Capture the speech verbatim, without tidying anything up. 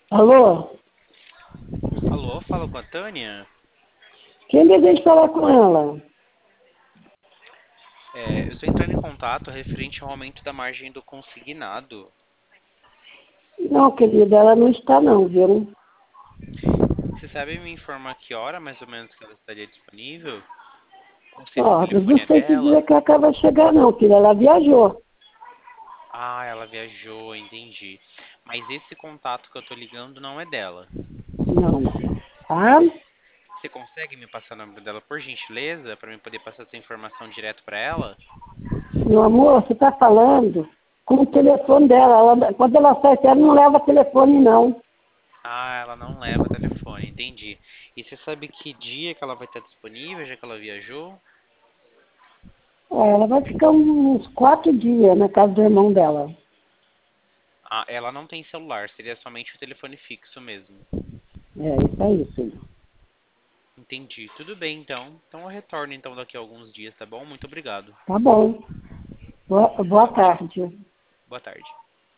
Alô? Alô, fala com a Tânia? Quem deseja falar com ela? É, eu estou entrando em contato referente ao aumento da margem do consignado. Não, querida, ela não está não, viu? Você sabe me informar que hora mais ou menos que ela estaria disponível? Ou se esse Ó, eu não telefone é sei te dizer dela? que acaba de chegar não, filha. Ela viajou. Ah, ela viajou, entendi. Mas esse contato que eu tô ligando não é dela. Não, não, não. Tá? Você consegue me passar o número dela por gentileza, para eu poder passar essa informação direto para ela? Meu amor, você está falando com o telefone dela. Ela- quando ela sai, ela não leva telefone, não. Ah, ela não leva telefone, entendi. E você sabe que dia que ela vai estar disponível, já que ela viajou? É, ela vai ficar uns quatro dias na casa do irmão dela. Ah, ela não tem celular, seria somente o telefone fixo mesmo. É, isso aí, filho. Entendi. Tudo bem, então. Então eu retorno então daqui a alguns dias, tá bom? Muito obrigado. Tá bom. Boa, boa Tchau, tchau. tarde. Boa tarde.